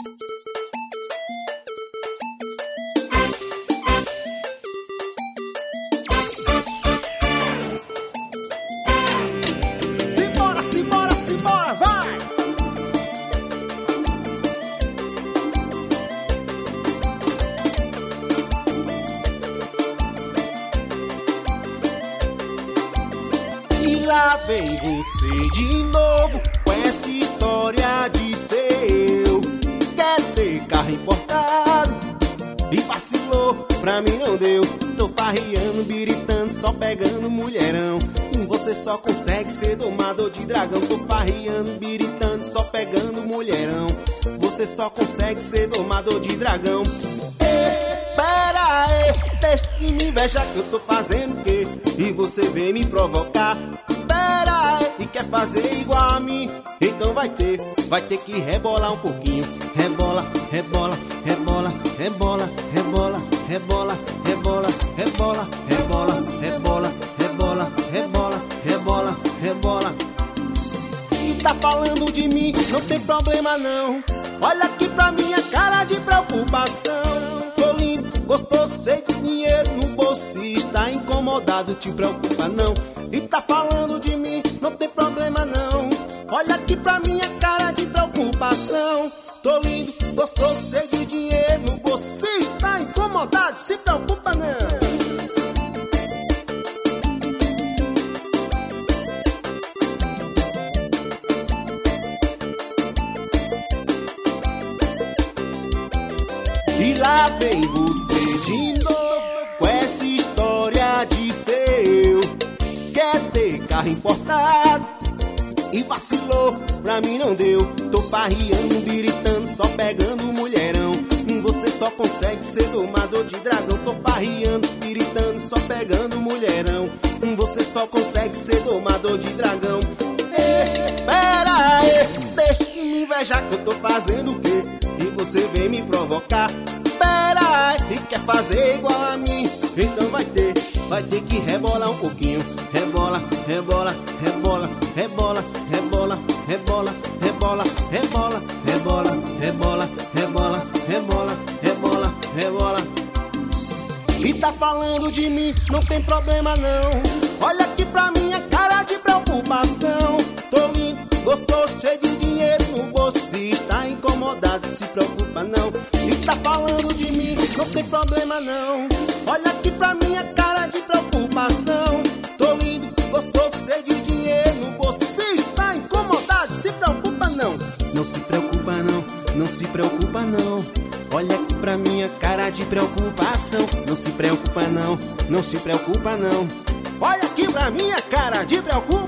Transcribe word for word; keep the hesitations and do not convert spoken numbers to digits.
Simbora, simbora, simbora, vai! E lá vem você de novo com essa história de ser eu. Quer ter carro importado e vacilou, pra mim não deu. Tô farreando, biritando, só pegando mulherão. Você só consegue ser domador de dragão. Tô farreando, biritando, só pegando mulherão. Você só consegue ser domador de dragão. Ei, pera aí, deixa que me inveja que eu tô fazendo o quê? E você vem me provocar. Pera aí, e quer fazer igual a mim? Então vai ter, vai ter que rebolar um pouquinho. Rebola, rebola, rebola, rebola, rebola, rebola, rebola, rebola, rebola, rebola, rebola, rebola, rebola, rebola. E tá falando de mim, não tem problema não. Olha aqui pra minha cara de preocupação. Tô lindo, gostoso, sei de dinheiro no bolso. Está incomodado, te preocupa não. E tá falando de mim, não tem problema não. Olha aqui pra minha cara de preocupação. Tô lindo, gostoso, sei de dinheiro no bolso. Se está incomodado, se preocupa não. E lá vem você de novo com essa história de ser eu. Quer ter carro importado e vacilou, pra mim não deu. Tô farreando, biritando, só pegando mulherão. Você só consegue ser domador de dragão. Tô farreando, biritando, só pegando mulherão. Você só consegue ser domador de dragão. Ei, pera aí, deixa de me invejar que eu tô fazendo o quê? E você vem me provocar. Pera aí, e quer fazer igual a mim? Então vai ter, vai ter que rebolar um pouquinho. Rebola, rebola, rebola, rebola, rebola, rebola, rebola, rebola, rebola, rebola, rebola, rebola, rebola, rebola. E tá falando de mim, não tem problema não. Olha aqui pra minha cara de preocupação. Tô lindo, gostoso, cheio de dinheiro no bolso. Se está incomodado, se preocupa não. E tá falando de mim, não tem problema não. Olha aqui pra minha cara de preocupação. Tô lindo, gostoso, cheio de dinheiro no bolso. Se está incomodado, se preocupa não. Não se preocupa não, não se preocupa não. Olha aqui pra minha cara de preocupação. Não se preocupa não, não se preocupa não. Olha aqui pra minha cara de preocupação.